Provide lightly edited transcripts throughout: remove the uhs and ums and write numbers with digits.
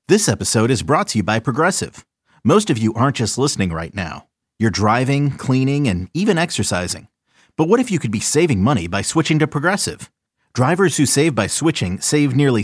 This episode is brought to you by Progressive. Most of you aren't just listening right now. You're driving, cleaning, and even exercising. But what if you could be saving money by switching to Progressive? Drivers who save by switching save nearly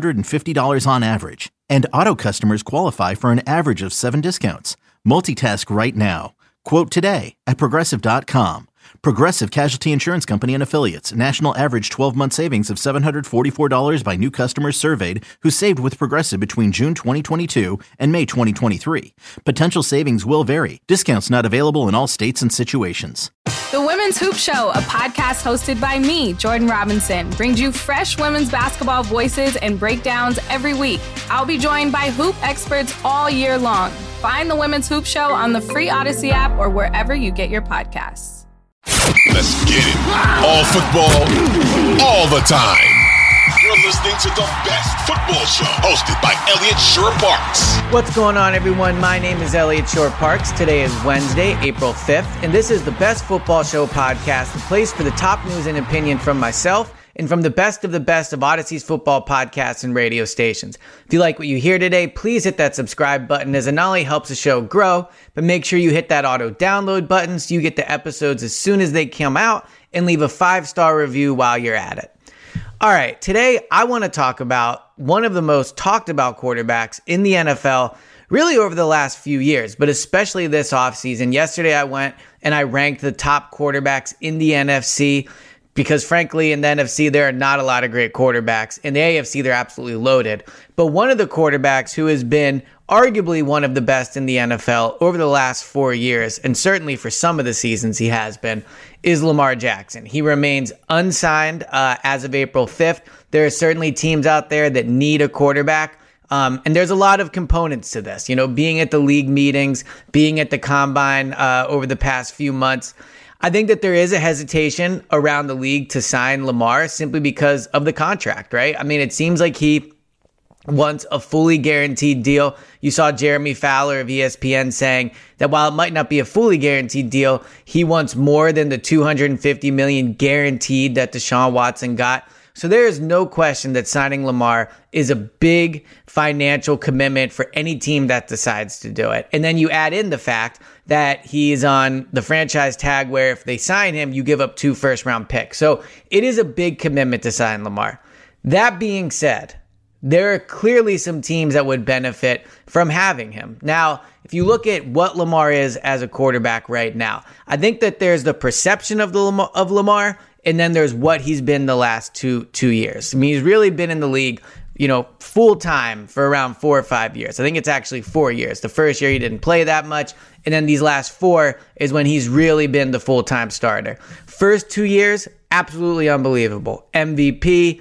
$750 on average. And auto customers qualify for an average of 7 discounts. Multitask right now. Quote today at Progressive.com. Progressive Casualty Insurance Company and Affiliates. National average 12-month savings of $744 by new customers surveyed who saved with Progressive between June 2022 and May 2023. Potential savings will vary. Discounts not available in all states and situations. The Women's Hoop Show, a podcast hosted by me, Jordan Robinson, brings you fresh women's basketball voices and breakdowns every week. I'll be joined by hoop experts all year long. Find the Women's Hoop Show on the free Odyssey app or wherever you get your podcasts. Let's get it. All football, all the time. You're listening to the best football show hosted by Elliot Shore-Parks. What's going on, everyone? My name is Elliot Shore-Parks. Today is Wednesday, April 5th, and this is the Best Football Show podcast, the place for the top news and opinion from myself and from the best of Odyssey's football podcasts and radio stations. If you like what you hear today, please hit that subscribe button, as it not only helps the show grow, but make sure you hit that auto download button so you get the episodes as soon as they come out, and leave a 5-star review while you're at it. All right, today I want to talk about one of the most talked about quarterbacks in the NFL really over the last few years, but especially this offseason. Yesterday I went and I ranked the top quarterbacks in the NFC, because frankly, in the NFC, there are not a lot of great quarterbacks. In the AFC, they're absolutely loaded. But one of the quarterbacks who has been arguably one of the best in the NFL over the last 4 years, and certainly for some of the seasons he has been, is Lamar Jackson. He remains unsigned as of April 5th. There are certainly teams out there that need a quarterback. And there's a lot of components to this. You know, being at the league meetings, being at the combine over the past few months, I think that there is a hesitation around the league to sign Lamar simply because of the contract, right? I mean, it seems like he wants a fully guaranteed deal. You saw Jeremy Fowler of ESPN saying that while it might not be a fully guaranteed deal, he wants more than the $250 million guaranteed that Deshaun Watson got. So there is no question that signing Lamar is a big financial commitment for any team that decides to do it. And then you add in the fact that he's on the franchise tag where if they sign him, you give up 2 first-round picks. So it is a big commitment to sign Lamar. That being said, there are clearly some teams that would benefit from having him. Now, if you look at what Lamar is as a quarterback right now, I think that there's the perception of Lamar, and then there's what he's been the last two years. I mean, he's really been in the league, you know, full time for around 4 or 5 years. I think it's actually 4 years. The first year he didn't play that much. And then these last 4 is when he's really been the full-time starter. First 2 years, absolutely unbelievable. MVP,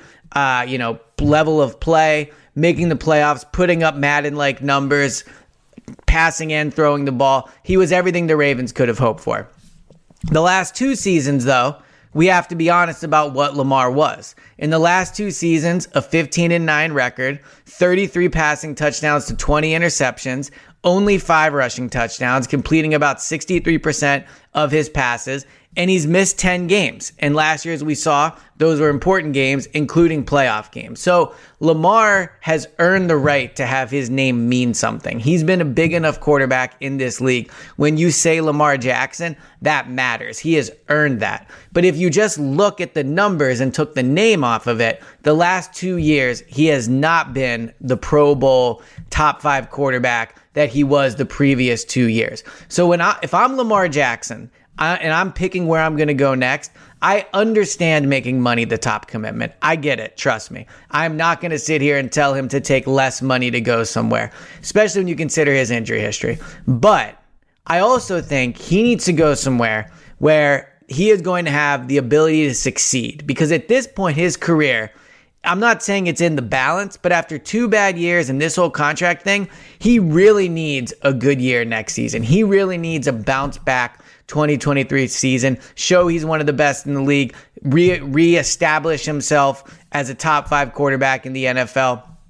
level of play, making the playoffs, putting up Madden-like numbers, passing and throwing the ball. He was everything the Ravens could have hoped for. The last 2 seasons, though, we have to be honest about what Lamar was. In the last 2 seasons, a 15-9 record, 33 passing touchdowns to 20 interceptions, only 5 rushing touchdowns, completing about 63% of his passes, and he's missed 10 games. And last year, as we saw, those were important games, including playoff games. So Lamar has earned the right to have his name mean something. He's been a big enough quarterback in this league. When you say Lamar Jackson, that matters. He has earned that. But if you just look at the numbers and took the name off of it, the last 2 years, he has not been the Pro Bowl top 5 quarterback that he was the previous 2 years. So if I'm Lamar Jackson, and I'm picking where I'm going to go next, I understand making money the top commitment. I get it. Trust me. I'm not going to sit here and tell him to take less money to go somewhere, especially when you consider his injury history. But I also think he needs to go somewhere where he is going to have the ability to succeed, because at this point, his career, I'm not saying it's in the balance, but after 2 bad years and this whole contract thing, he really needs a good year next season. He really needs a bounce back 2023 season, show he's one of the best in the league, reestablish himself as a top 5 quarterback in the NFL.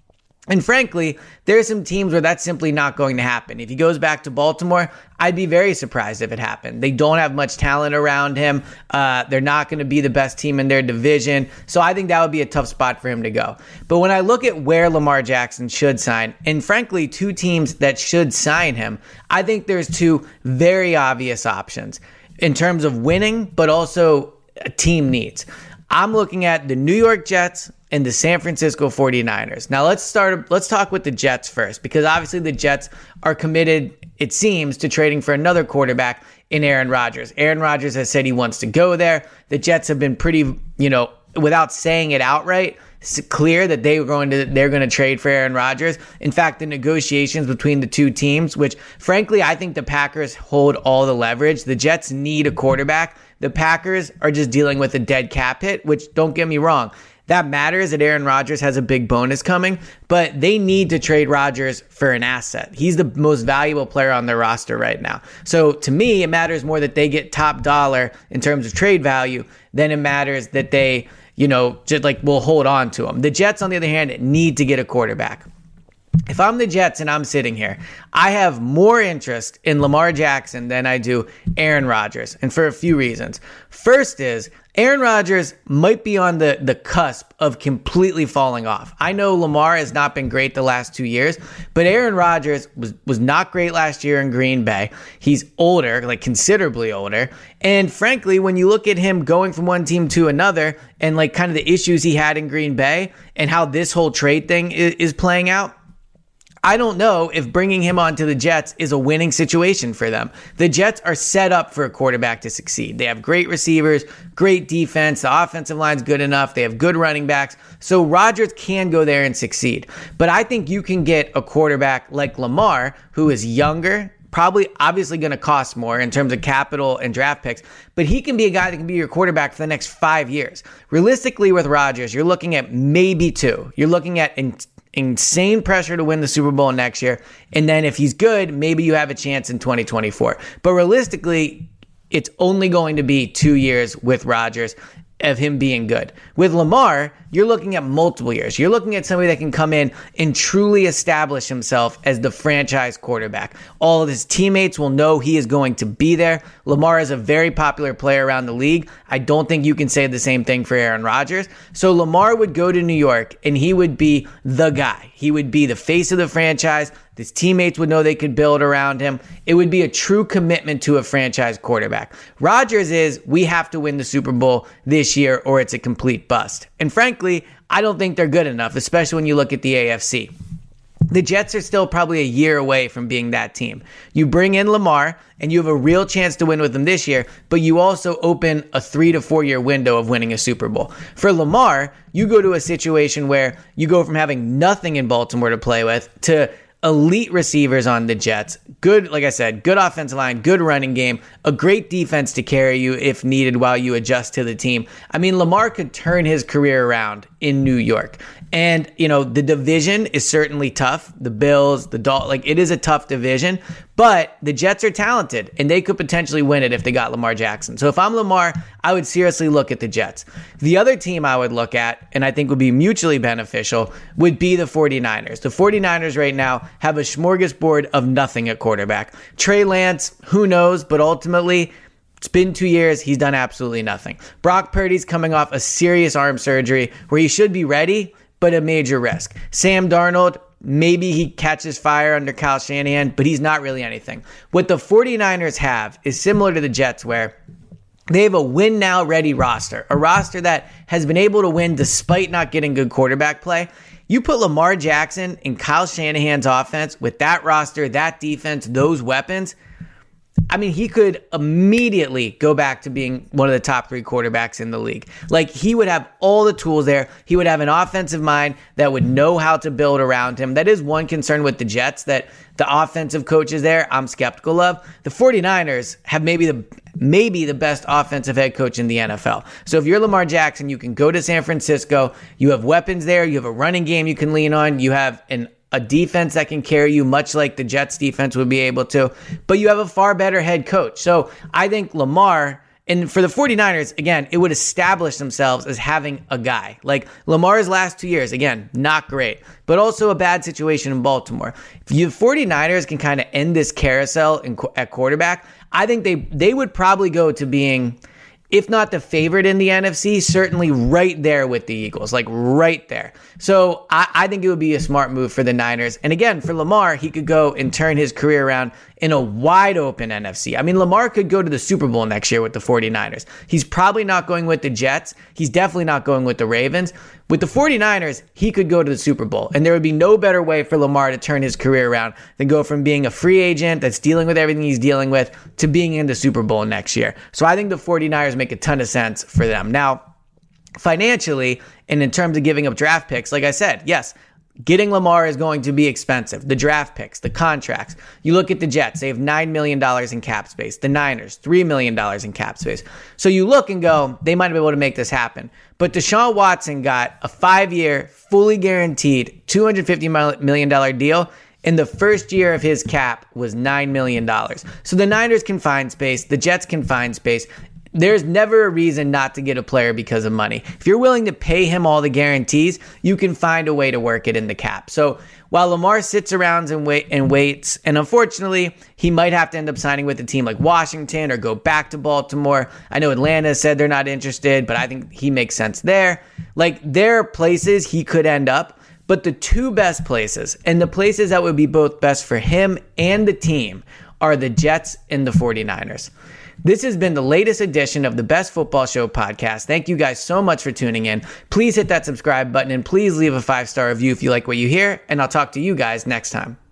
And frankly, there are some teams where that's simply not going to happen. If he goes back to Baltimore, I'd be very surprised if it happened. They don't have much talent around him. They're not going to be the best team in their division. So I think that would be a tough spot for him to go. But when I look at where Lamar Jackson should sign, and frankly, two teams that should sign him, I think there's two very obvious options in terms of winning, but also team needs. I'm looking at the New York Jets and the San Francisco 49ers. Now let's talk with the Jets first, because obviously the Jets are committed, it seems, to trading for another quarterback in Aaron Rodgers. Aaron Rodgers has said he wants to go there. The Jets have been pretty, without saying it outright, clear that they're going to trade for Aaron Rodgers. In fact, the negotiations between the two teams, which frankly, I think the Packers hold all the leverage. The Jets need a quarterback. The Packers are just dealing with a dead cap hit, which, don't get me wrong, that matters that Aaron Rodgers has a big bonus coming, but they need to trade Rodgers for an asset. He's the most valuable player on their roster right now. So to me, it matters more that they get top dollar in terms of trade value than it matters that they, will hold on to him. The Jets, on the other hand, need to get a quarterback. If I'm the Jets and I'm sitting here, I have more interest in Lamar Jackson than I do Aaron Rodgers, and for a few reasons. First is, Aaron Rodgers might be on the cusp of completely falling off. I know Lamar has not been great the last 2 years, but Aaron Rodgers was not great last year in Green Bay. He's older, like considerably older. And frankly, when you look at him going from one team to another and like kind of the issues he had in Green Bay and how this whole trade thing is playing out, I don't know if bringing him onto the Jets is a winning situation for them. The Jets are set up for a quarterback to succeed. They have great receivers, great defense. The offensive line's good enough. They have good running backs. So Rodgers can go there and succeed. But I think you can get a quarterback like Lamar, who is younger, probably obviously going to cost more in terms of capital and draft picks, but he can be a guy that can be your quarterback for the next 5 years. Realistically, with Rodgers, you're looking at maybe 2. You're looking at insane pressure to win the Super Bowl next year. And then if he's good, maybe you have a chance in 2024. But realistically, it's only going to be 2 years with Rodgers of him being good. With Lamar, you're looking at multiple years. You're looking at somebody that can come in and truly establish himself as the franchise quarterback. All of his teammates will know he is going to be there. Lamar is a very popular player around the league. I don't think you can say the same thing for Aaron Rodgers. So Lamar would go to New York and he would be the guy. He would be the face of the franchise. His teammates would know they could build around him. It would be a true commitment to a franchise quarterback. Rodgers is, we have to win the Super Bowl this year or it's a complete bust. And frankly, I don't think they're good enough, especially when you look at the AFC. The Jets are still probably a year away from being that team. You bring in Lamar and you have a real chance to win with him this year, but you also open a 3 to 4 year window of winning a Super Bowl. For Lamar, you go to a situation where you go from having nothing in Baltimore to play with to elite receivers on the Jets. Good, like I said, good offensive line, good running game, a great defense to carry you if needed while you adjust to the team. I mean, Lamar could turn his career around in New York. And, the division is certainly tough. The Bills, the Dolphins, it is a tough division, but the Jets are talented and they could potentially win it if they got Lamar Jackson. So if I'm Lamar, I would seriously look at the Jets. The other team I would look at, and I think would be mutually beneficial, would be the 49ers. The 49ers right now have a smorgasbord of nothing at quarterback. Trey Lance, who knows, but ultimately, it's been 2 years. He's done absolutely nothing. Brock Purdy's coming off a serious arm surgery where he should be ready, but a major risk. Sam Darnold, maybe he catches fire under Kyle Shanahan, but he's not really anything. What the 49ers have is similar to the Jets, where they have a win-now ready roster, a roster that has been able to win despite not getting good quarterback play. You put Lamar Jackson in Kyle Shanahan's offense with that roster, that defense, those weapons, I mean, he could immediately go back to being one of the top 3 quarterbacks in the league. He would have all the tools there. He would have an offensive mind that would know how to build around him. That is one concern with the Jets, that the offensive coaches there, I'm skeptical of. The 49ers have maybe the best offensive head coach in the NFL. So if you're Lamar Jackson, you can go to San Francisco. You have weapons there. You have a running game you can lean on. You have a defense that can carry you, much like the Jets defense would be able to, but you have a far better head coach. So I think Lamar And for the 49ers, again, it would establish themselves as having a guy. Like Lamar's last 2 years, again, not great, but also a bad situation in Baltimore. If the 49ers can kind of end this carousel at quarterback, I think they would probably go to being, if not the favorite in the NFC, certainly right there with the Eagles, like right there. So I think it would be a smart move for the Niners. And again, for Lamar, he could go and turn his career around in a wide open NFC. I mean, Lamar could go to the Super Bowl next year with the 49ers. He's probably not going with the Jets. He's definitely not going with the Ravens. With the 49ers, he could go to the Super Bowl. And there would be no better way for Lamar to turn his career around than go from being a free agent that's dealing with everything he's dealing with to being in the Super Bowl next year. So I think the 49ers make a ton of sense for them. Now, financially, and in terms of giving up draft picks, like I said, yes, getting Lamar is going to be expensive. The draft picks, the contracts. You look at the Jets, they have $9 million in cap space. The Niners, $3 million in cap space. So you look and go, they might be able to make this happen. But Deshaun Watson got a 5-year, fully guaranteed, $250 million deal. And the first year of his cap was $9 million. So the Niners can find space. The Jets can find space. There's never a reason not to get a player because of money. If you're willing to pay him all the guarantees, you can find a way to work it in the cap. So while Lamar sits around and waits, and unfortunately, he might have to end up signing with a team like Washington or go back to Baltimore. I know Atlanta said they're not interested, but I think he makes sense there. Like, there are places he could end up, but the two best places, and the places that would be both best for him and the team, are the Jets and the 49ers. This has been the latest edition of the Best Football Show podcast. Thank you guys so much for tuning in. Please hit that subscribe button and please leave a 5-star review if you like what you hear, and I'll talk to you guys next time.